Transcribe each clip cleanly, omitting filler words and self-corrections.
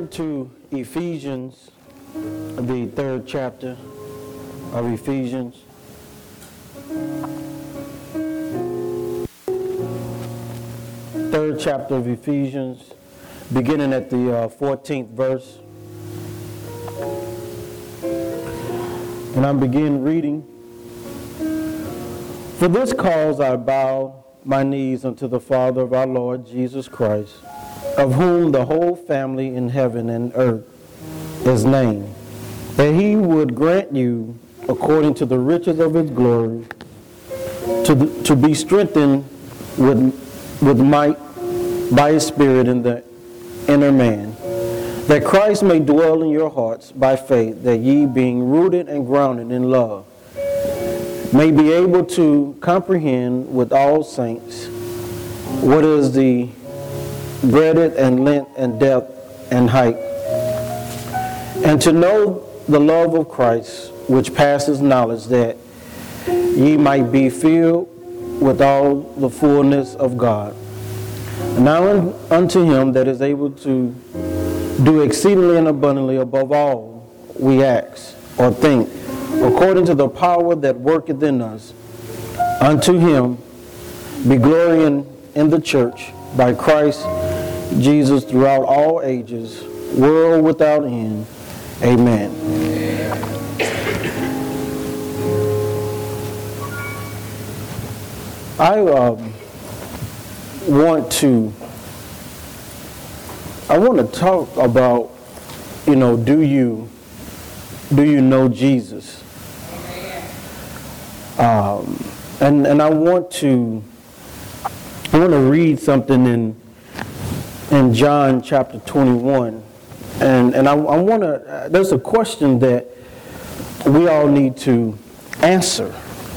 turn to Ephesians, the third chapter of Ephesians. Third chapter of Ephesians, beginning at the 14th verse. And I begin reading. For this cause I bow my knees unto the Father of our Lord Jesus Christ, of whom the whole family in heaven and earth is named, that he would grant you, according to the riches of his glory, to be strengthened with might by his Spirit in the inner man, that Christ may dwell in your hearts by faith, that ye, being rooted and grounded in love, may be able to comprehend with all saints what is the breadth and length and depth and height, and to know the love of Christ, which passes knowledge, that ye might be filled with all the fullness of God. Now unto him that is able to do exceedingly and abundantly above all we ask or think, according to the power that worketh in us, unto him be glory in the church by Christ Jesus throughout all ages, world without end. Amen. I want to talk about, do you know Jesus? And I want to read something in John chapter 21, and I want to. There's a question that we all need to answer: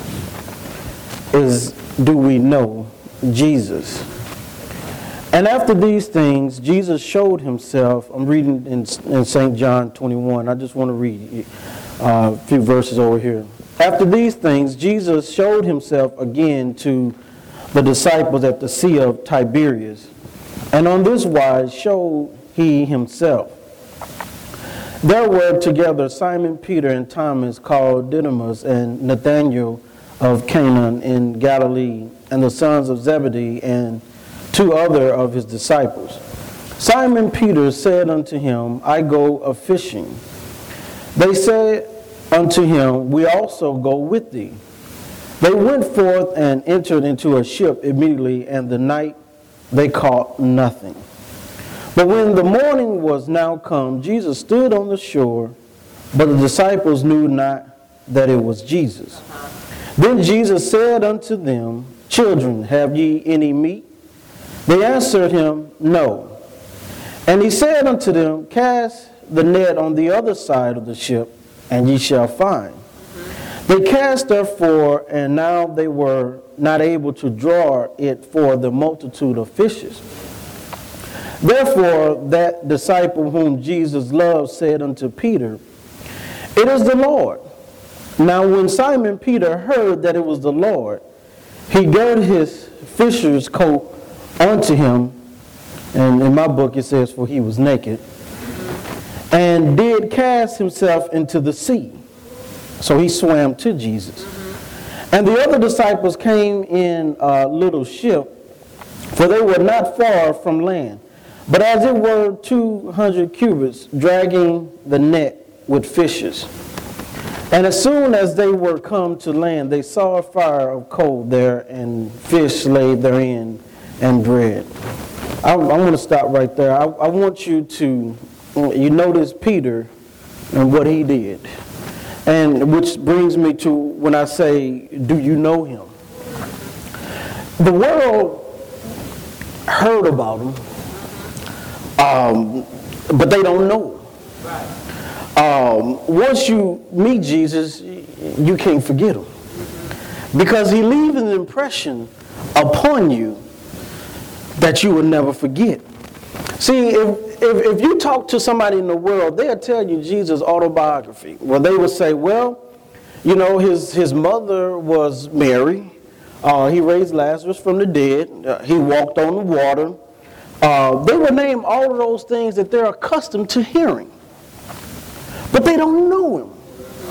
is, do we know Jesus? And after these things, Jesus showed himself. I'm reading in St. John 21. I just want to read a few verses over here. After these things, Jesus showed himself again to the disciples at the Sea of Tiberias. And on this wise showed he himself. There were together Simon Peter and Thomas called Didymus, and Nathanael of Cana in Galilee, and the sons of Zebedee, and two other of his disciples. Simon Peter said unto him, I go a-fishing. They said unto him, we also go with thee. They went forth and entered into a ship immediately, and the night they caught nothing. But when the morning was now come, Jesus stood on the shore, but the disciples knew not that it was Jesus. Then Jesus said unto them, Children, have ye any meat? They answered him, No. And he said unto them, Cast the net on the other side of the ship, and ye shall find. They cast therefore, and now they were not able to draw it for the multitude of fishes. Therefore that disciple whom Jesus loved said unto Peter, It is the Lord. Now when Simon Peter heard that it was the Lord, he girded his fisher's coat unto him, and in my book it says, for he was naked, and did cast himself into the sea. So he swam to Jesus. And the other disciples came in a little ship, for they were not far from land, but as it were 200 cubits, dragging the net with fishes. And as soon as they were come to land, they saw a fire of coal there, and fish laid therein, and bread. I want to stop right there. I want you to, notice Peter and what he did. And which brings me to when I say, do you know him? The world heard about him, but they don't know him. Once you meet Jesus, you can't forget him, because he leaves an impression upon you that you will never forget. See, if you talk to somebody in the world, they'll tell you Jesus' autobiography. Well, they would say, well, his mother was Mary. He raised Lazarus from the dead. He walked on the water. They will name all of those things that they're accustomed to hearing. But they don't know him.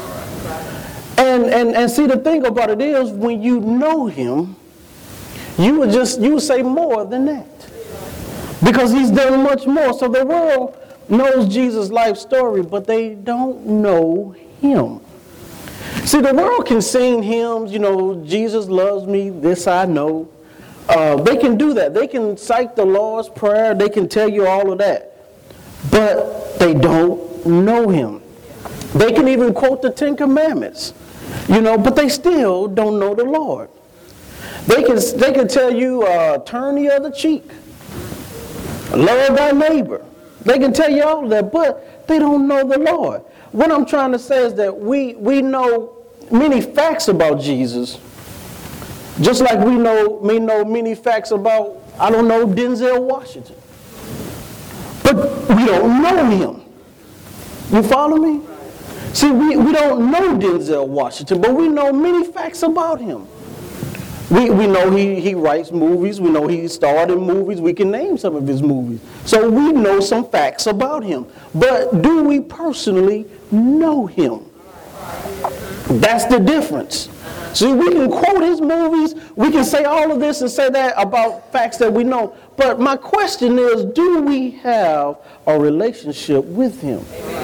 And see, the thing about it is, when you know him, you would say more than that. Because he's done much more. So the world knows Jesus' life story, but they don't know him. See, the world can sing hymns, Jesus loves me, this I know. They can do that. They can cite the Lord's Prayer. They can tell you all of that. But they don't know him. They can even quote the Ten Commandments, but they still don't know the Lord. They can tell you, turn the other cheek, love thy neighbor. They can tell you all of that, but they don't know the Lord. What I'm trying to say is that we know many facts about Jesus, just like we know many facts about, Denzel Washington. But we don't know him. You follow me? See, we don't know Denzel Washington, but we know many facts about him. We know he writes movies. We know he starred in movies. We can name some of his movies. So we know some facts about him. But do we personally know him? That's the difference. See, we can quote his movies. We can say all of this and say that about facts that we know. But my question is, do we have a relationship with him?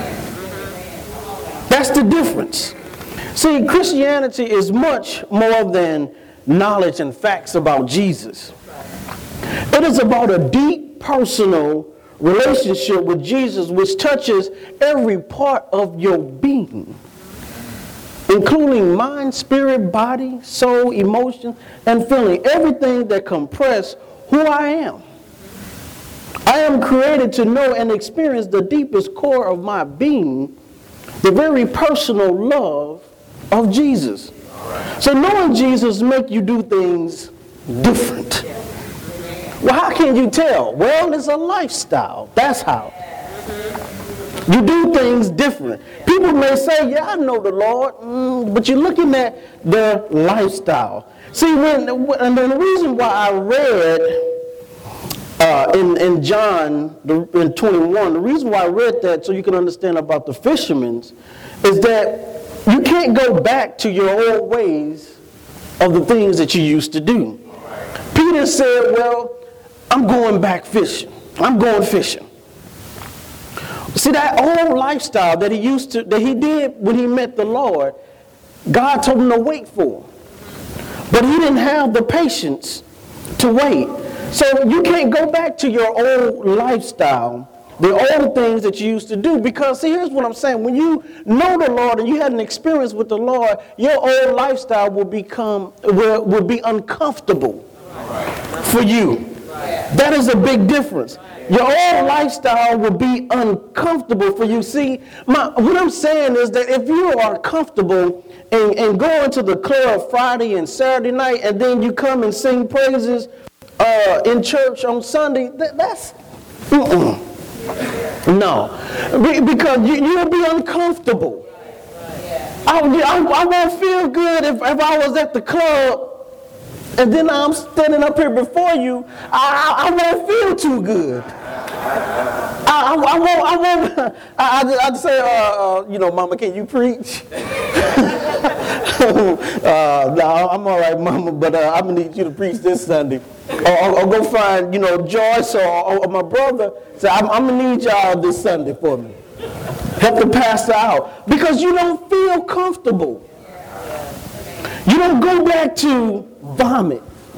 That's the difference. See, Christianity is much more than knowledge and facts about Jesus. It is about a deep personal relationship with Jesus, which touches every part of your being, including mind, spirit, body, soul, emotion, and feeling. Everything that compresses who I am. I am created to know and experience the deepest core of my being, the very personal love of Jesus. So knowing Jesus makes you do things different. Well, how can you tell? Well, it's a lifestyle. That's how. You do things different. People may say, yeah, I know the Lord, but you're looking at their lifestyle. See, and the reason why I read in John in 21, the reason why I read that so you can understand about the fishermen is that you can't go back to your old ways of the things that you used to do. Peter said, well, I'm going back fishing. I'm going fishing. See, that old lifestyle that he did when he met the Lord, God told him to wait for. But he didn't have the patience to wait. So you can't go back to your old lifestyle, the old things that you used to do. Because, see, here's what I'm saying. When you know the Lord and you had an experience with the Lord, your old lifestyle will be uncomfortable for you. That is a big difference. Your old lifestyle will be uncomfortable for you. See, what I'm saying is that if you are comfortable and going to the club Friday and Saturday night, and then you come and sing praises in church on Sunday, that's no, because you'll be uncomfortable. I won't feel good if I was at the club and then I'm standing up here before you. I won't feel too good. I'd say, Mama, can you preach? No, I'm all right, Mama, but I'm going to need you to preach this Sunday. Or go find, Joyce or my brother. Say, I'm going to need y'all this Sunday for me. Help the pastor out. Because you don't feel comfortable. You don't go back to vomit.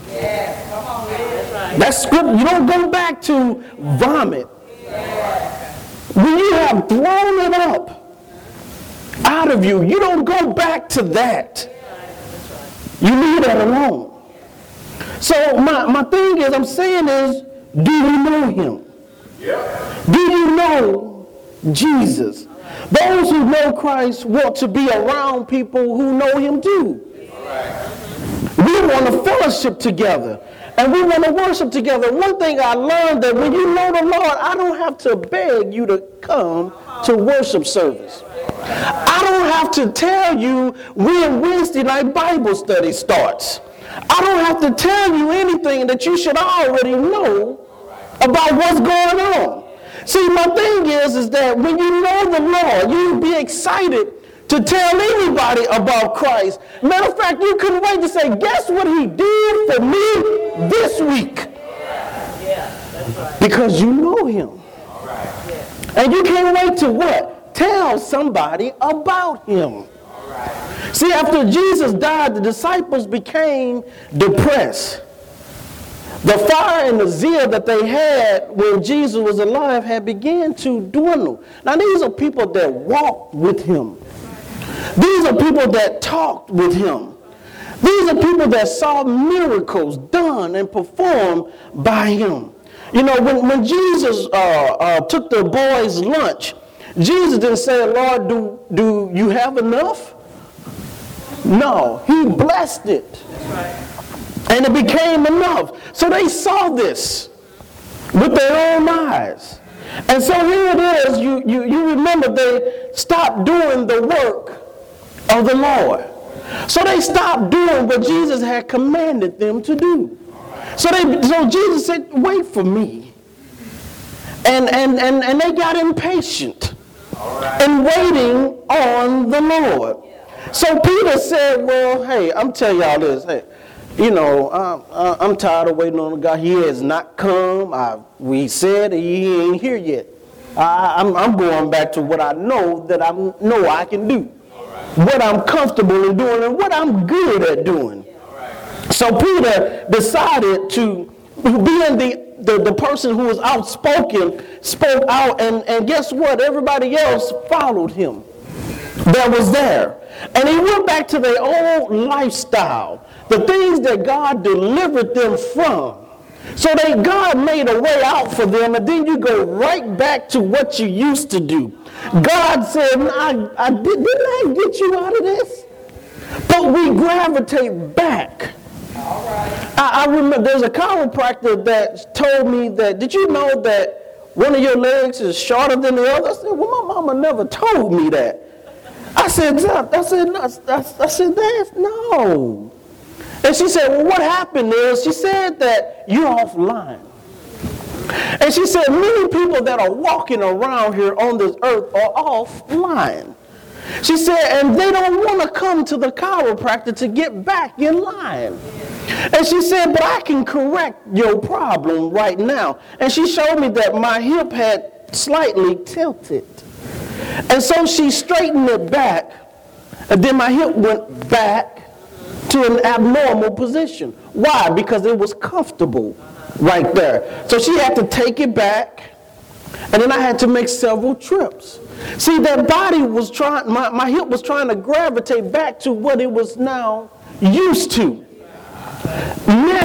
That's scripture. You don't go back to vomit. When you have thrown it up out of you, you don't go back to that. You leave that alone. So my thing is, I'm saying is, do you know him? Do you know Jesus? Those who know Christ want to be around people who know him too. We want to fellowship together. And we want to worship together. One thing I learned that when you know the Lord, I don't have to beg you to come to worship service. I don't have to tell you when Wednesday night Bible study starts. I don't have to tell you anything that you should already know about what's going on. See, my thing is that when you know the Lord, you'll be excited to tell anybody about Christ. Matter of fact, you couldn't wait to say, guess what he did for me this week? Because you know him. And you can't wait to what? Tell somebody about him. See, after Jesus died, the disciples became depressed. The fire and the zeal that they had when Jesus was alive had begun to dwindle. Now, these are people that walked with him. These are people that talked with him. These are people that saw miracles done and performed by him. You know, when Jesus took the boys' lunch, Jesus didn't say, Lord, do you have enough? No, he blessed it. And it became enough. So they saw this with their own eyes. And so here it is, you remember they stopped doing the work of the Lord. So they stopped doing what Jesus had commanded them to do. So Jesus said, wait for me. And they got impatient in waiting on the Lord. So Peter said, well, hey, I'm telling y'all this. Hey, you know, I'm tired of waiting on God. He has not come. We said he ain't here yet. I'm going back to what I know that I know I can do. What I'm comfortable in doing and what I'm good at doing. So Peter decided to, being the person who was outspoken, spoke out, and guess what? Everybody else followed him that was there. And he went back to their old lifestyle, the things that God delivered them from. So God made a way out for them, and then you go right back to what you used to do. God said, didn't I get you out of this? But we gravitate back. I remember there's a chiropractor that told me that, did you know that one of your legs is shorter than the other? I said, well, my mama never told me that. I said, no. And she said, well, what happened is, she said that you're offline. And she said, many people that are walking around here on this earth are offline. She said, and they don't want to come to the chiropractor to get back in line. And she said, but I can correct your problem right now. And she showed me that my hip had slightly tilted. And so she straightened it back, and then my hip went back to an abnormal position. Why? Because it was comfortable right there. So she had to take it back, and then I had to make several trips. See, that body was trying, my hip was trying to gravitate back to what it was now used to. Now,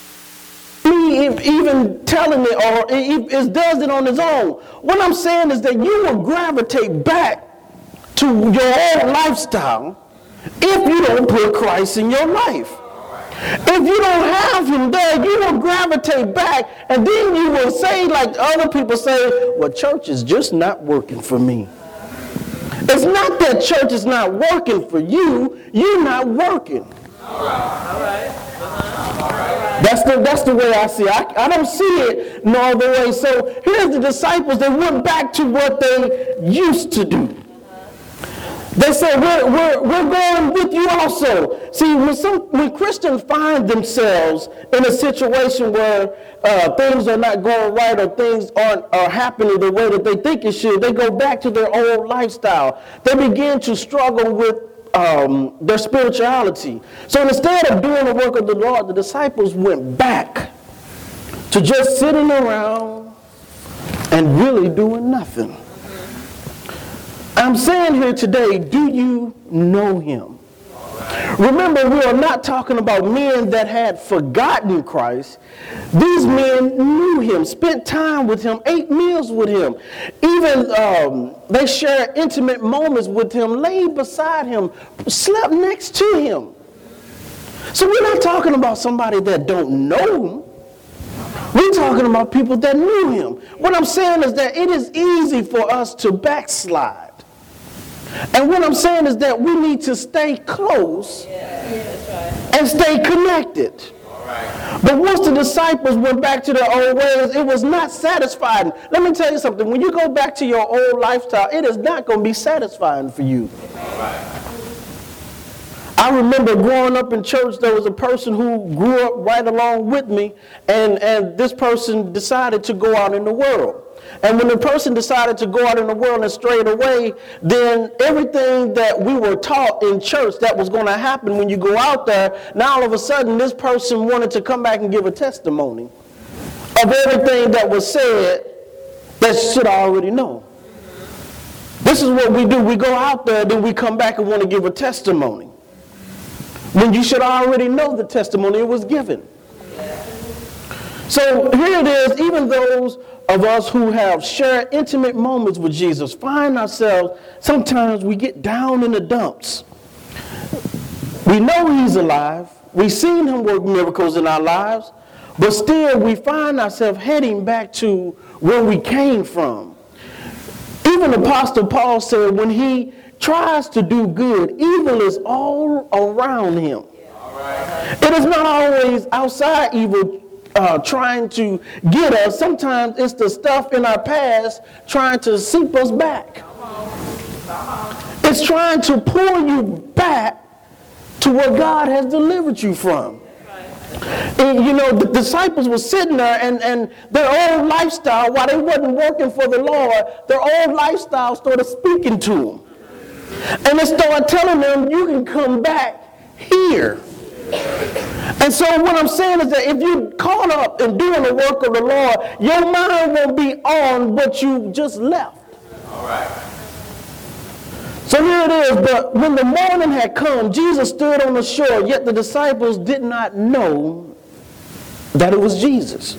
me even telling it, or it does it on its own. What I'm saying is that you will gravitate back to your own lifestyle if you don't put Christ in your life. If you don't have him there, you will gravitate back, and then you will say, like other people say, well, church is just not working for me. It's not that church is not working for you, you're not working. All right. That's the way I see it. I don't see it no other way. So here's the disciples. They went back to what they used to do. They said, we're going with you also. See, when Christians find themselves in a situation where things are not going right, or things are happening the way that they think it should, they go back to their old lifestyle. They begin to struggle with their spirituality. So instead of doing the work of the Lord, the disciples went back to just sitting around and really doing nothing. I'm saying here today, do you know him? Remember, we are not talking about men that had forgotten Christ. These men knew him, spent time with him, ate meals with him. Even they shared intimate moments with him, laid beside him, slept next to him. So we're not talking about somebody that don't know him. We're talking about people that knew him. What I'm saying is that it is easy for us to backslide. And what I'm saying is that we need to stay close and stay connected. But once the disciples went back to their old ways, it was not satisfying. Let me tell you something. When you go back to your old lifestyle, it is not going to be satisfying for you. I remember growing up in church, there was a person who grew up right along with me, and this person decided to go out in the world. And when the person decided to go out in the world and strayed away, then everything that we were taught in church that was going to happen when you go out there, now all of a sudden this person wanted to come back and give a testimony of everything that was said that you should already know. This is what we do. We go out there, then we come back and want to give a testimony, when you should already know the testimony was given. So here it is, even those of us who have shared intimate moments with Jesus find ourselves, sometimes we get down in the dumps. We know he's alive. We've seen him work miracles in our lives, but still we find ourselves heading back to where we came from. Even Apostle Paul said when he tries to do good, evil is all around him. It is not always outside evil trying to get us. Sometimes it's the stuff in our past trying to seep us back. It's trying to pull you back to where God has delivered you from. And you know, the disciples were sitting there, and their old lifestyle, while they wasn't working for the Lord, their old lifestyle started speaking to them. And it started telling them, you can come back here. And so what I'm saying is that if you're caught up in doing the work of the Lord, your mind won't be on what you just left. All right. So here it is. But when the morning had come, Jesus stood on the shore, yet the disciples did not know that it was Jesus.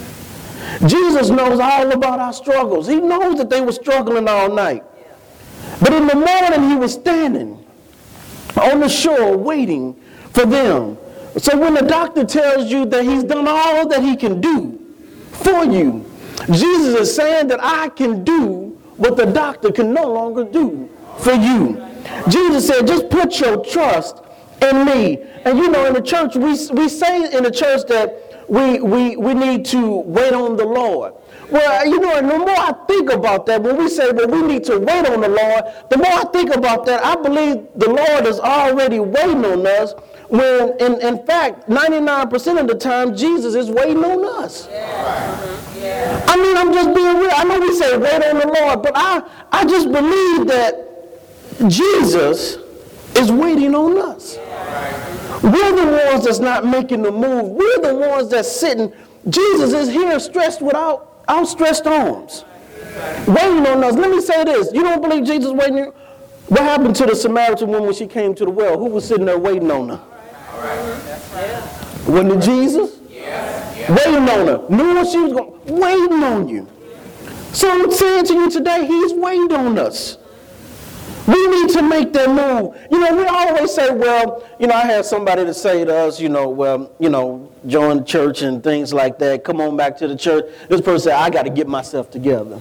Jesus knows all about our struggles. He knows that they were struggling all night. But in the morning, he was standing on the shore waiting for them. So when the doctor tells you that he's done all that he can do for you, Jesus is saying that I can do what the doctor can no longer do for you. Jesus said, just put your trust in me. And you know, in the church, we say in the church that we need to wait on the Lord. Well, you know, and the more I think about that, when we say that we need to wait on the Lord, the more I think about that, I believe the Lord is already waiting on us, when in fact 99% of the time Jesus is waiting on us. Yeah. I mean, I'm just being real. I know we say wait on the Lord, but I just believe that Jesus is waiting on us. We're the ones that's not making the move. We're the ones that's sitting. Jesus is here stretched without outstretched arms, waiting on us. Let me say this. You don't believe Jesus waiting? What happened to the Samaritan woman when she came to the well? Who was sitting there waiting on her? Wasn't it Jesus? Waiting on her. Knew what she was going, waiting on you. So I'm saying to you today, he's waiting on us. We need to make that move. You know, we always say, well, you know, I had somebody to say to us, you know, well, you know, join church and things like that. Come on back to the church. This person said, I got to get myself together.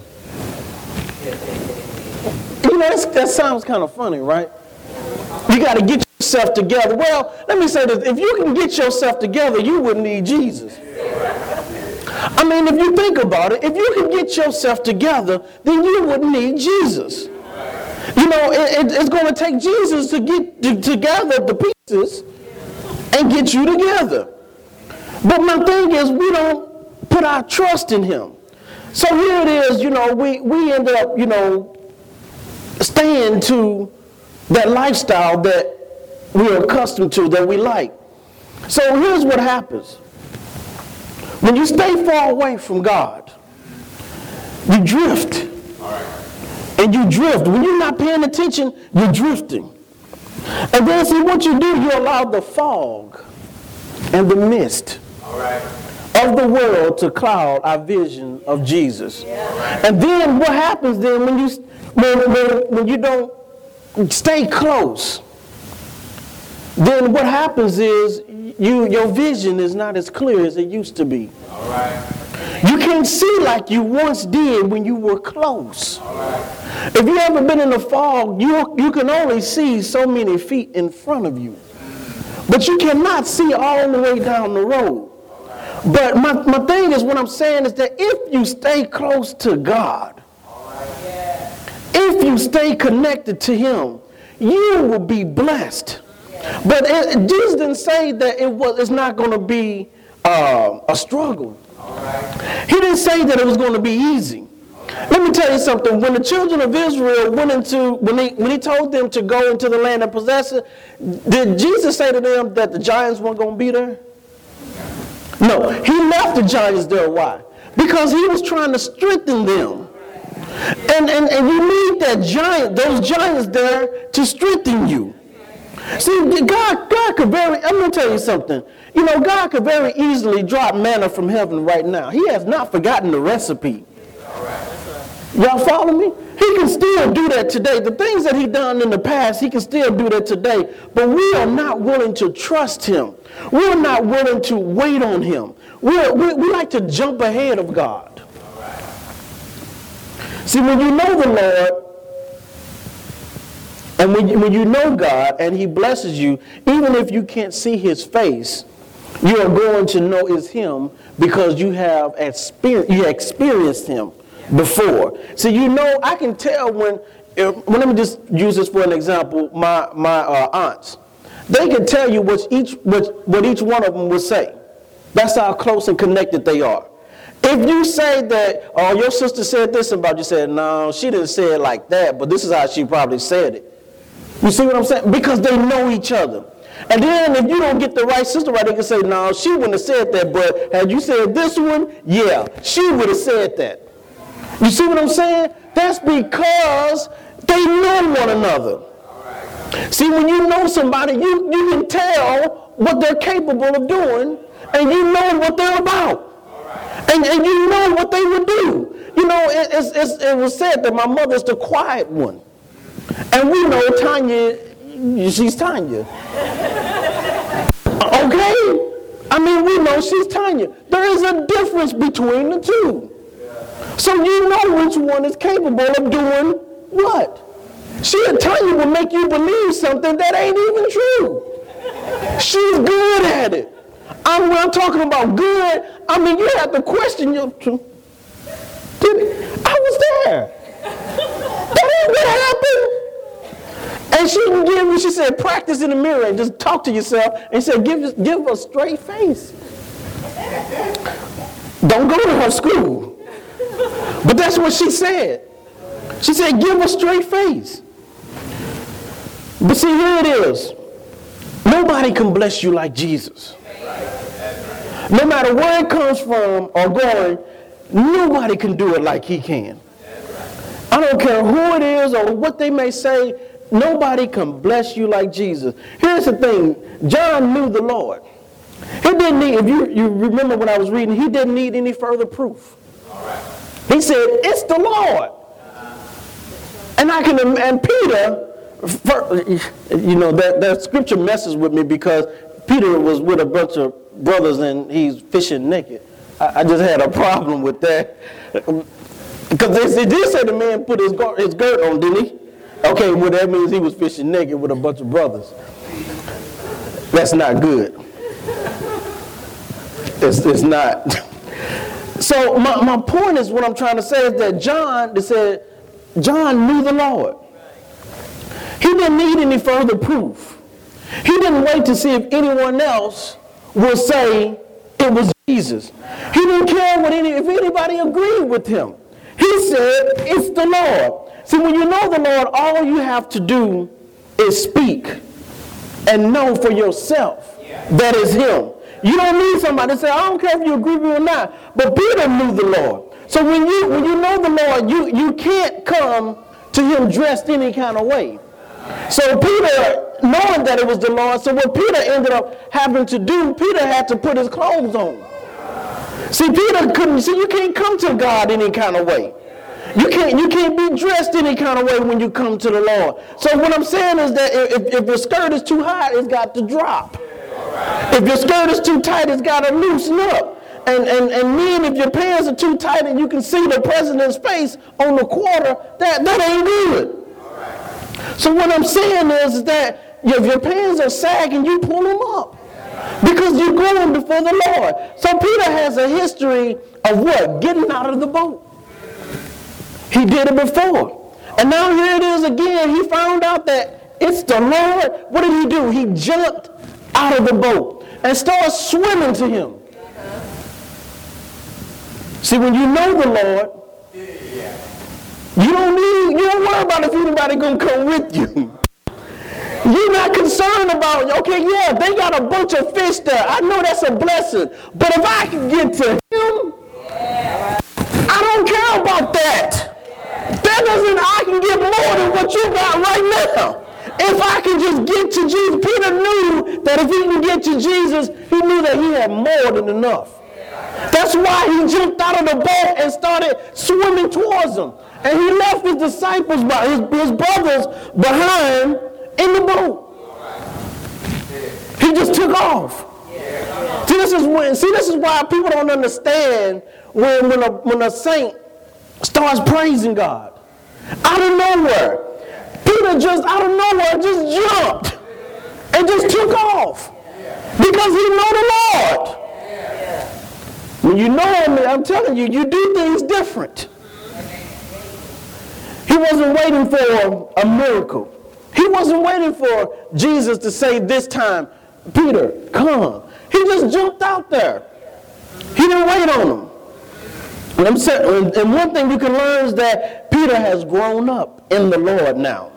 You know, that sounds kind of funny, right? You got to get yourself together. Well, let me say this. If you can get yourself together, you wouldn't need Jesus. I mean, if you think about it, if you can get yourself together, then you wouldn't need Jesus. You know, it's going to take Jesus to get together the pieces and get you together. But my thing is, we don't put our trust in him. So here it is, you know, we end up, you know, staying to that lifestyle that we're accustomed to, that we like. So here's what happens. When you stay far away from God, you drift. All right. And you drift. When you're not paying attention, you're drifting. And then see what you do, you allow the fog and the mist of the world to cloud our vision of Jesus. And then what happens then when you don't stay close, then what happens is your vision is not as clear as it used to be. You can't see like you once did when you were close. If you ever been in the fog, you can only see so many feet in front of you. But you cannot see all the way down the road. But my thing is, what I'm saying is that if you stay close to God, if you stay connected to Him, you will be blessed. But Jesus didn't say that it's not going to be a struggle. He didn't say that it was going to be easy. Let me tell you something. When the children of Israel when he told them to go into the land and possess it, did Jesus say to them that the giants weren't going to be there? No. He left the giants there. Why? Because he was trying to strengthen them. And you need those giants there to strengthen you. See, God could I'm going to tell you something. God could very easily drop manna from heaven right now. He has not forgotten the recipe. Y'all follow me? He can still do that today. The things that he done in the past, he can still do that today. But we are not willing to trust him. We're not willing to wait on him. We like to jump ahead of God. See, when you know the Lord, and when you know God and he blesses you, even if you can't see his face, you are going to know it's him because you have experienced him before. So I can tell when let me just use this for an example. My aunts, they can tell you what each one of them would say. That's how close and connected they are. If you say that, oh, your sister said this about you, said, no, she didn't say it like that, but this is how she probably said it. You see what I'm saying? Because they know each other. And then if you don't get the right sister right, they can say, no, she wouldn't have said that, but had you said this one, yeah, she would have said that. You see what I'm saying? That's because they know one another. See, when you know somebody, you can tell what they're capable of doing, and you know what they're about. And you know what they would do. It was said that my mother's the quiet one. And we know Tanya, she's Tanya. Okay? We know she's Tanya. There is a difference between the two. So you know which one is capable of doing what. Tanya will make you believe something that ain't even true. She's good at it. When I'm talking about good, you have to question your truth. I was there. That ain't what happened. And she said, practice in the mirror and just talk to yourself and said, give a straight face. Don't go to her school. But that's what she said. She said, give a straight face. But see, here it is. Nobody can bless you like Jesus. No matter where it comes from or going, nobody can do it like he can. I don't care who it is or what they may say, nobody can bless you like Jesus. Here's the thing. John knew the Lord. He didn't need, if you remember when I was reading, he didn't need any further proof. He said, it's the Lord. And Peter, that scripture messes with me because Peter was with a bunch of brothers and he's fishing naked. I just had a problem with that. Because they did say the man put his girt on, didn't he? Okay, well that means he was fishing naked with a bunch of brothers. That's not good. It's not. So my point is, what I'm trying to say is that John knew the Lord. He didn't need any further proof. He didn't wait to see if anyone else would say it was Jesus. He didn't care if anybody agreed with him. He said, it's the Lord. See, when you know the Lord, all you have to do is speak and know for yourself that is him. You don't need somebody to say, I don't care if you agree with me or not. But Peter knew the Lord. So when you know the Lord, you can't come to him dressed any kind of way. So Peter, knowing that it was the Lord, so what Peter ended up having to do, Peter had to put his clothes on. See, Peter you can't come to God any kind of way. You can't be dressed any kind of way when you come to the Lord. So what I'm saying is that if your skirt is too high, it's got to drop. If your skirt is too tight, it's got to loosen up. And men, if your pants are too tight and you can see the president's face on the quarter, that ain't good. So what I'm saying is that if your pants are sagging, you pull them up. Because you're going before the Lord. So Peter has a history of what? Getting out of the boat. He did it before. And now here it is again. He found out that it's the Lord. What did he do? He jumped out of the boat and started swimming to him. See, when you know the Lord, you don't worry about if anybody gonna come with you. You're not concerned about, okay, yeah, they got a bunch of fish there. I know that's a blessing. But if I can get to him, I don't care about that. That doesn't, I can get more than what you got right now. If I can just get to Jesus. Peter knew that if he can get to Jesus, he knew that he had more than enough. That's why he jumped out of the boat and started swimming towards them. And he left his disciples, his brothers behind in the boat. He just took off. See, this is why people don't understand when a saint starts praising God. Out of nowhere. Peter just out of nowhere just jumped and just took off. Because he know the Lord. When you know him, I'm telling you, you do things different. He wasn't waiting for a miracle. He wasn't waiting for Jesus to say this time, Peter, come. He just jumped out there. He didn't wait on him. And one thing you can learn is that Peter has grown up in the Lord now.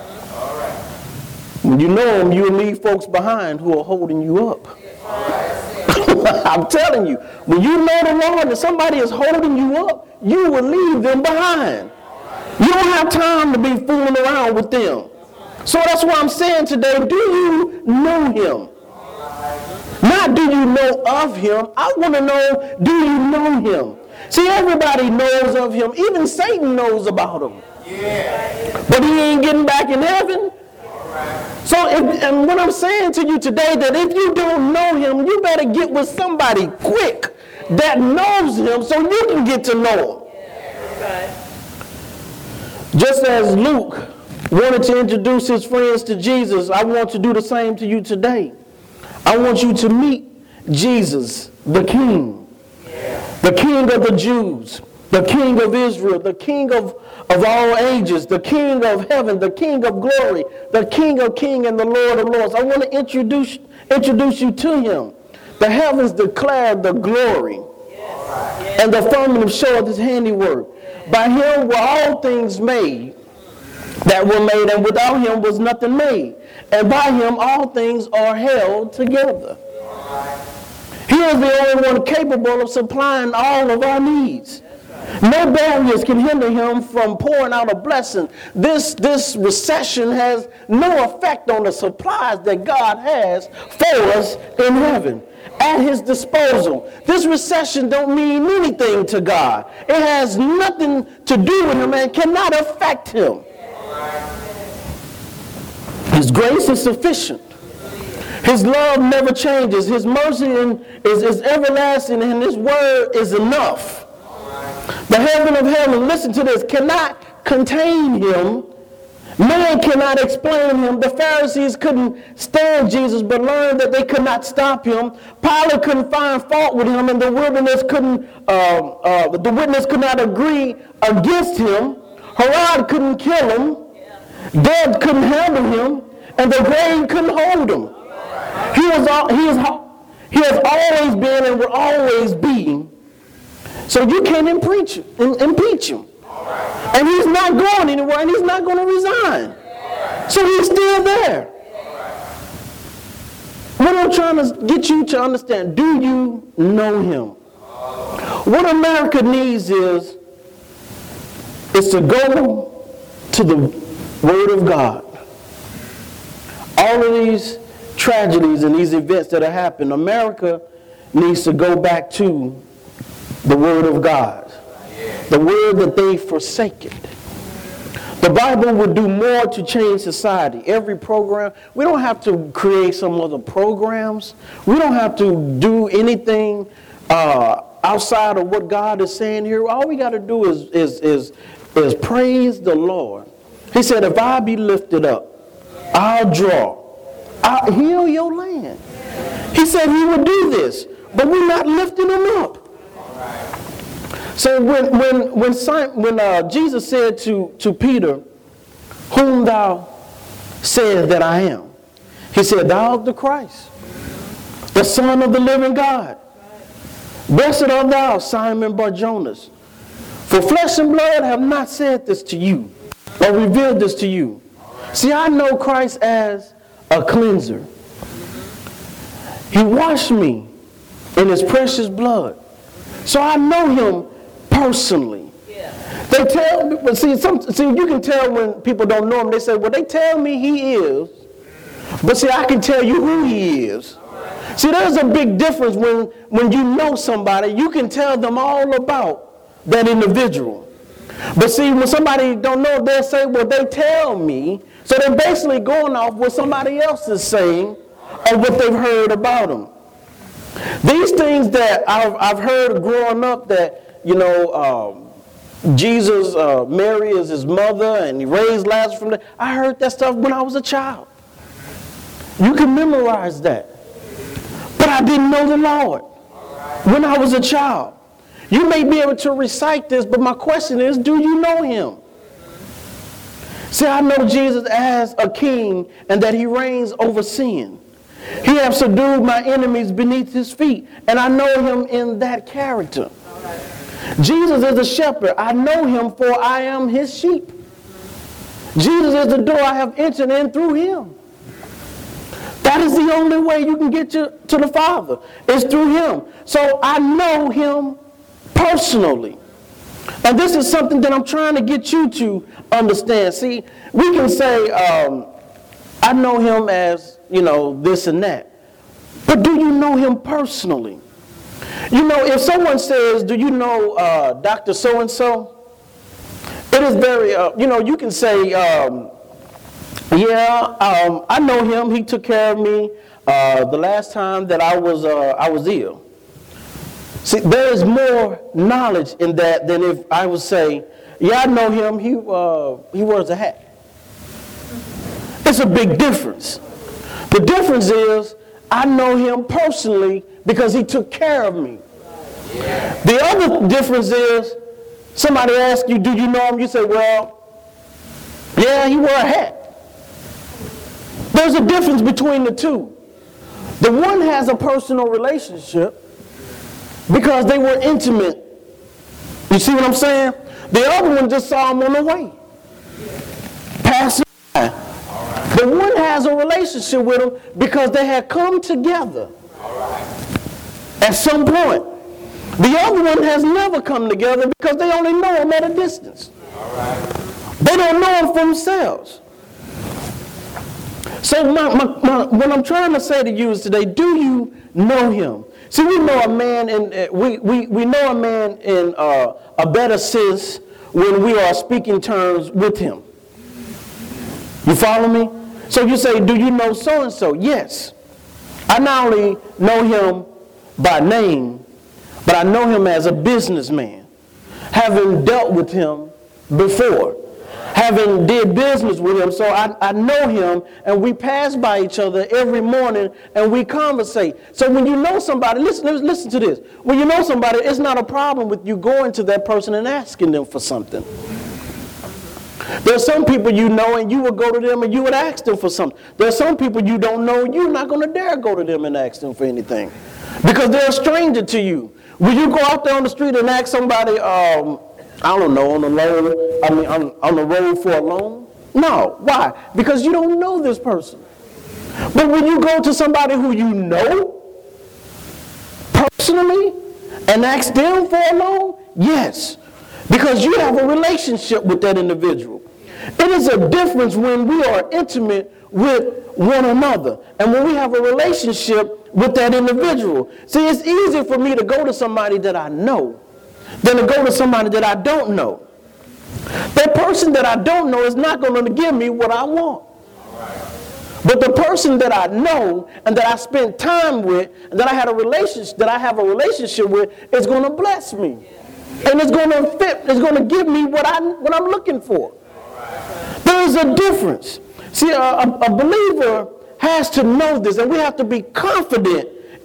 When you know him, you'll leave folks behind who are holding you up. I'm telling you, when you know the Lord and somebody is holding you up, you will leave them behind. You don't have time to be fooling around with them. So that's why I'm saying today, do you know him? Not do you know of him. I want to know, do you know him? See, everybody knows of him. Even Satan knows about him. But he ain't getting back in heaven. So, and what I'm saying to you today, that if you don't know him, you better get with somebody quick that knows him so you can get to know him. Just as Luke wanted to introduce his friends to Jesus, I want to do the same to you today. I want you to meet Jesus, the King of the Jews, the King of Israel, the King of all ages, the King of heaven, the King of glory, the King of kings and the Lord of lords. I want to introduce you to him. The heavens declare the glory, and the firmament showeth his handiwork. By him were all things made that were made, and without him was nothing made. And by him all things are held together. He is the only one capable of supplying all of our needs. No barriers can hinder him from pouring out a blessing. This recession has no effect on the supplies that God has for us in heaven at his disposal. This recession don't mean anything to God. It has nothing to do with him and cannot affect him. His grace is sufficient. His love never changes. His mercy is everlasting, and his word is enough. The heaven of heaven, listen to this, cannot contain him. Man cannot explain him. The Pharisees couldn't stand Jesus, but learned that they could not stop him. Pilate couldn't find fault with him, and the witness could not agree against him. Herod couldn't kill him. Death couldn't handle him, and the grave couldn't hold him. He has always been and will always be. So you can't impeach him. And he's not going anywhere, and he's not going to resign. So he's still there. What I'm trying to get you to understand, do you know him? What America needs is to go to the Word of God. All of these tragedies and these events that have happened, America needs to go back to the Word of God. The Word that they've forsaken. The Bible would do more to change society. Every program, we don't have to create some other programs. We don't have to do anything outside of what God is saying here. All we got to do is praise the Lord. He said, if I be lifted up, I'll draw. I'll heal your land. He said he would do this, but we're not lifting him up. So when Jesus said to Peter, whom thou sayest that I am, he said, thou art the Christ, the Son of the living God. Blessed art thou, Simon Bar-Jonas, for flesh and blood have not said this to you, or revealed this to you. See, I know Christ as a cleanser. He washed me in his precious blood. So I know him personally. They tell me, but see, you can tell when people don't know him. They say, well, they tell me he is, but see, I can tell you who he is. See, there's a big difference when you know somebody, you can tell them all about that individual. But see, when somebody don't know, they'll say, well, they tell me. So they're basically going off what somebody else is saying or what they've heard about them. These things that I've heard growing up that, Jesus, Mary is his mother and he raised Lazarus from the dead. I heard that stuff when I was a child. You can memorize that. But I didn't know the Lord when I was a child. You may be able to recite this, but my question is, do you know him? See, I know Jesus as a king and that he reigns over sin. He has subdued my enemies beneath his feet, and I know him in that character. Jesus is the shepherd. I know him, for I am his sheep. Jesus is the door. I have entered in through him. That is the only way you can get to the Father, is through him. So I know him personally. And this is something that I'm trying to get you to understand. See, we can say, I know him as, this and that. But do you know him personally? If someone says, do you know Dr. So-and-so? It is very, you can say, I know him. He took care of me the last time that I was ill. See, there is more knowledge in that than if I would say, yeah, I know him. He wears a hat. It's a big difference. The difference is I know him personally because he took care of me. The other difference is somebody asks you, do you know him? You say, well, yeah, he wore a hat. There's a difference between the two. The one has a personal relationship because they were intimate. You see what I'm saying? The other one just saw him on the way, passing by. The one has a relationship with him because they had come together at some point. The other one has never come together because they only know him at a distance. They don't know him for themselves. So what I'm trying to say to you is today, do you know him? See, we know a man we know a man in a better sense when we are speaking terms with him. You follow me? So you say, do you know so-and-so? Yes. I not only know him by name, but I know him as a businessman, having dealt with him before, having did business with him. So I know him, and we pass by each other every morning, and we conversate. So when you know somebody, listen to this. When you know somebody, it's not a problem with you going to that person and asking them for something. There's some people you know, and you would go to them and you would ask them for something. There's some people you don't know, you're not going to dare go to them and ask them for anything because they're a stranger to you. Will you go out there on the street and ask somebody, I don't know, on the road for a loan? No. Why? Because you don't know this person. But when you go to somebody who you know personally and ask them for a loan, yes. Because you have a relationship with that individual. It is a difference when we are intimate with one another and when we have a relationship with that individual. See, it's easier for me to go to somebody that I know than to go to somebody that I don't know. That person that I don't know is not going to give me what I want. But the person that I know and that I spent time with and that I have a relationship with is going to bless me. And it's going to fit, it's going to give me what I'm looking for. There is a difference. See, a believer has to know this, and we have to be confident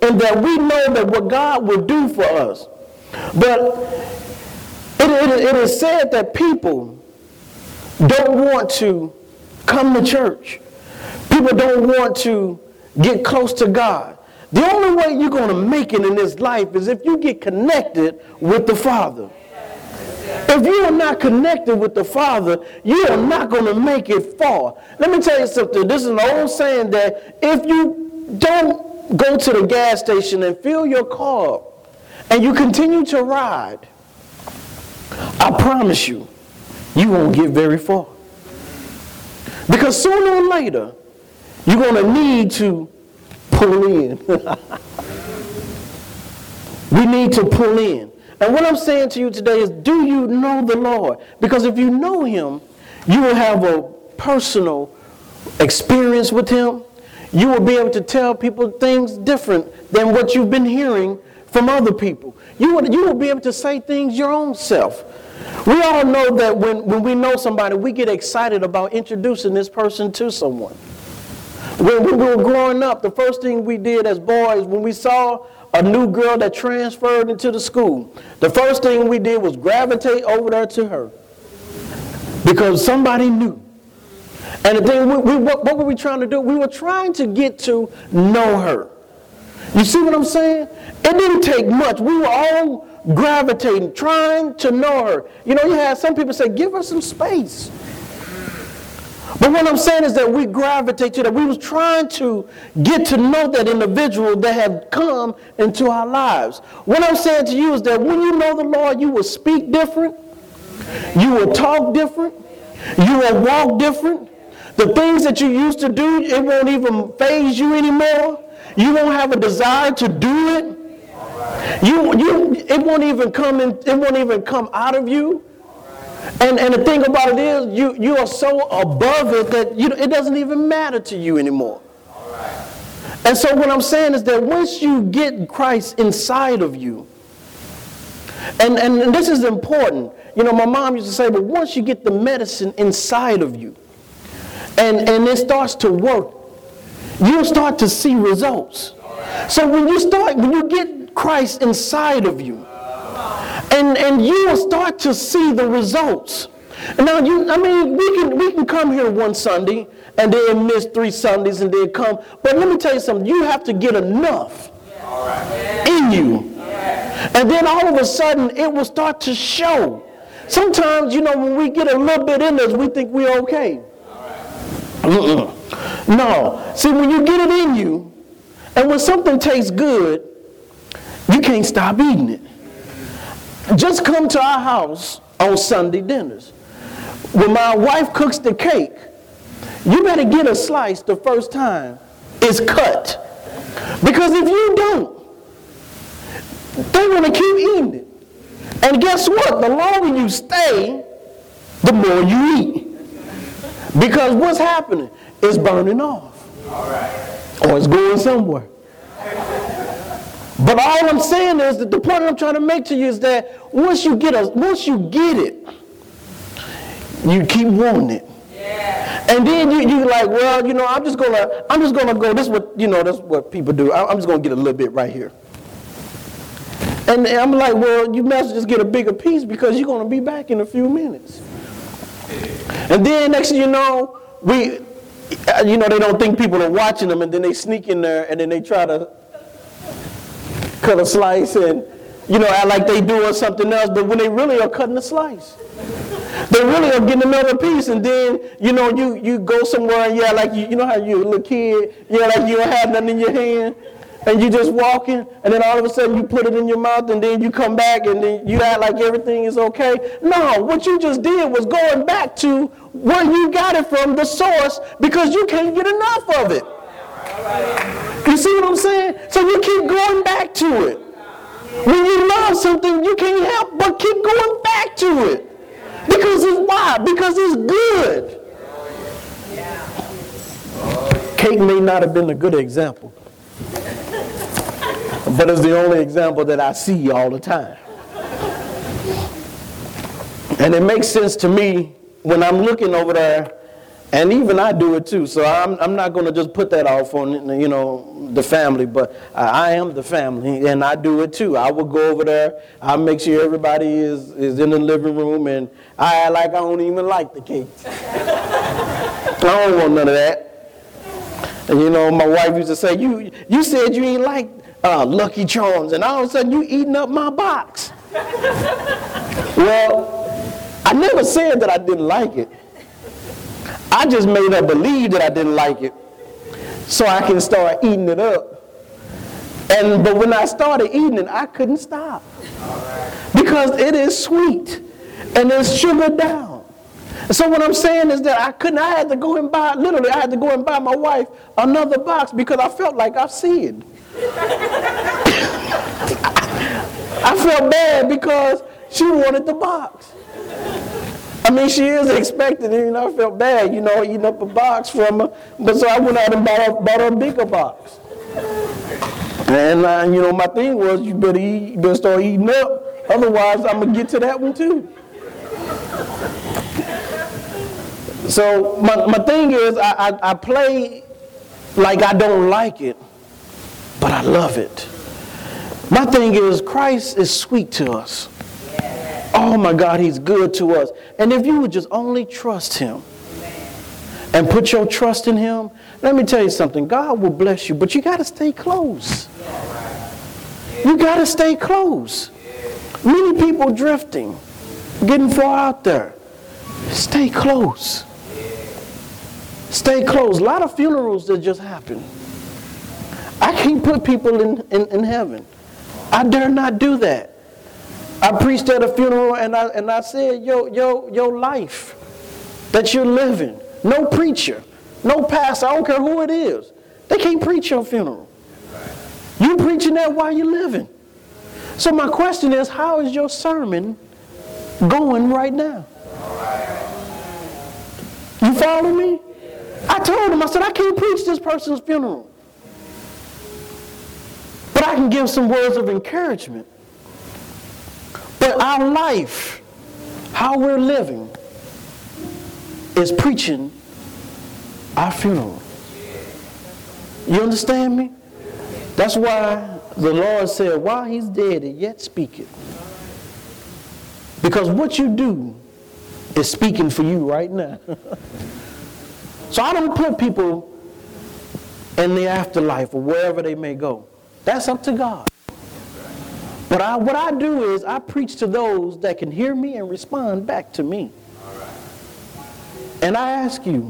and that we know that what God will do for us. But it is said that people don't want to come to church. People don't want to get close to God. The only way you're going to make it in this life is if you get connected with the Father. If you are not connected with the Father, you are not going to make it far. Let me tell you something. This is an old saying that if you don't go to the gas station and fill your car up and you continue to ride, I promise you, you won't get very far. Because sooner or later, you're going to need to pull in. We need to pull in. And what I'm saying to you today is, do you know the Lord? Because if you know him, you will have a personal experience with him. You will be able to tell people things different than what you've been hearing from other people. You will be able to say things your own self. We all know that when we know somebody, we get excited about introducing this person to someone. When we were growing up, the first thing we did as boys, when we saw a new girl that transferred into the school, the first thing we did was gravitate over there to her. Because somebody knew. And the thing, what were we trying to do? We were trying to get to know her. You see what I'm saying? It didn't take much. We were all gravitating, trying to know her. You know, you had some people say, give her some space. But what I'm saying is that we gravitate to that. We was trying to get to know that individual that had come into our lives. What I'm saying to you is that when you know the Lord, you will speak different. You will talk different. You will walk different. The things that you used to do, it won't even faze you anymore. You won't have a desire to do it. It won't even come in, it won't even come out of you. And the thing about it is, you are so above it that it doesn't even matter to you anymore. And so what I'm saying is that once you get Christ inside of you, and this is important. You know, my mom used to say, but once you get the medicine inside of you, and it starts to work, you'll start to see results. So when you get Christ inside of you, and you will start to see the results. Now, we can come here one Sunday and then miss 3 Sundays and then come. But let me tell you something. You have to get enough in you. And then all of a sudden, it will start to show. Sometimes, when we get a little bit in us, we think we're okay. No. See, when you get it in you, and when something tastes good, you can't stop eating it. Just come to our house on Sunday dinners. When my wife cooks the cake, you better get a slice the first time it's cut. Because if you don't, they're going to keep eating it. And guess what? The longer you stay, the more you eat. Because what's happening? It's burning off. Or it's going somewhere. But all I'm saying is that the point I'm trying to make to you is that once you get it, you keep wanting it. And then you like, well, I'm just gonna go. This is what that's what people do. I'm just gonna get a little bit right here. And I'm like, well, you must just get a bigger piece because you're gonna be back in a few minutes. And then next thing you know, they don't think people are watching them, and then they sneak in there and then they try to cut a slice and, act like they doing something else, but when they really are cutting a slice. They really are getting another piece, and then, you go somewhere and like how you a little kid, like you don't have nothing in your hand, and you just walking, and then all of a sudden you put it in your mouth, and then you come back, and then you act like everything is okay. No, what you just did was going back to where you got it from, the source, because you can't get enough of it. You see what I'm saying? So you keep going back to it. When you love something, you can't help but keep going back to it. Because it's why? Because it's good. Cake may not have been a good example, but it's the only example that I see all the time. And it makes sense to me when I'm looking over there And even I do it too. So I'm not going to just put that off on, the family, but I am the family, and I do it too. I will go over there. I make sure everybody is in the living room, and I act like I don't even like the cake. I don't want none of that. And my wife used to say, you said you ain't like Lucky Charms, and all of a sudden you eating up my box. Well, I never said that I didn't like it. I just made her believe that I didn't like it so I can start eating it up. But when I started eating it, I couldn't stop. Because it is sweet and it's sugared down. So what I'm saying is that I had to go and buy my wife another box because I felt like I sinned. I felt bad because she wanted the box. I mean, she is expecting it, I felt bad, eating up a box from her. But so I went out and bought her a bigger box. And, my thing was, you better start eating up. Otherwise, I'm going to get to that one too. So my thing is, I play like I don't like it, but I love it. My thing is, Christ is sweet to us. Oh my God, he's good to us. And if you would just only trust him and put your trust in him, let me tell you something. God will bless you, but you got to stay close. You got to stay close. Many people drifting, getting far out there. Stay close. Stay close. A lot of funerals that just happen. I can't put people in heaven. I dare not do that. I preached at a funeral and I said, your life that you're living, no preacher, no pastor, I don't care who it is, they can't preach your funeral. You preaching that while you're living. So my question is, how is your sermon going right now? You follow me? I told him, I said, I can't preach this person's funeral. But I can give some words of encouragement. But our life, how we're living, is preaching our funeral. You understand me? That's why the Lord said, while he's dead, it yet speaketh. Because what you do is speaking for you right now. So I don't put people in the afterlife or wherever they may go. That's up to God. But what I do is I preach to those that can hear me and respond back to me. And I ask you,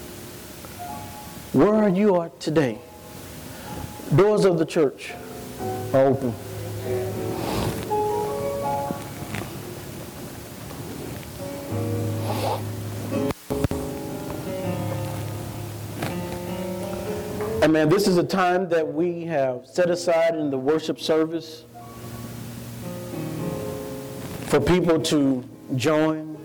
where you are today? Doors of the church are open. And man, this is a time that we have set aside in the worship service for people to join.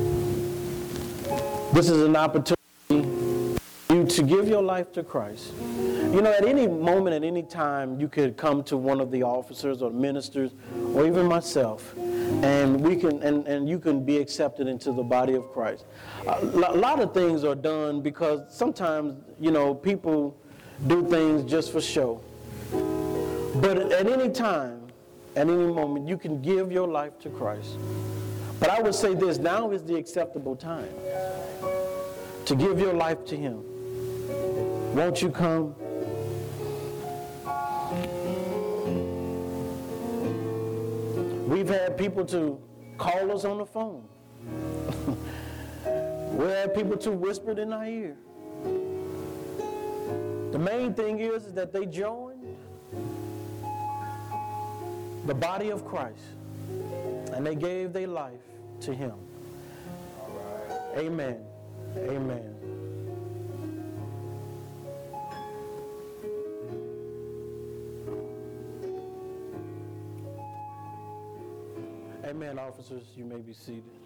This is an opportunity for you to give your life to Christ. At any moment, at any time, you could come to one of the officers or ministers or even myself, and we can and you can be accepted into the body of Christ. A lot of things are done because sometimes, people do things just for show. But at any time, at any moment, you can give your life to Christ. But I would say this, now is the acceptable time to give your life to him. Won't you come? We've had people to call us on the phone. We've had people to whisper in our ear. The main thing is that they joined the body of Christ and they gave their life to him. Amen. Amen. Amen, officers. You may be seated.